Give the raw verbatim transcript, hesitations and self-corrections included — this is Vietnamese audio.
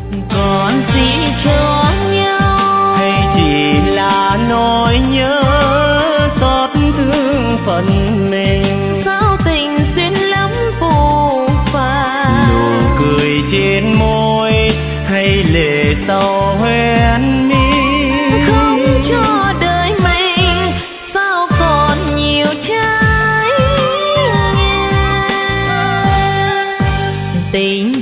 còn gì cho nhau, hay chỉ là nỗi nhớ xót thương phận mình. sao tình xuyên lắm phù phàng, nụ cười trên môi hay lệ sau hoen mi, không cho đời mình sao còn nhiều trái ngang. Tình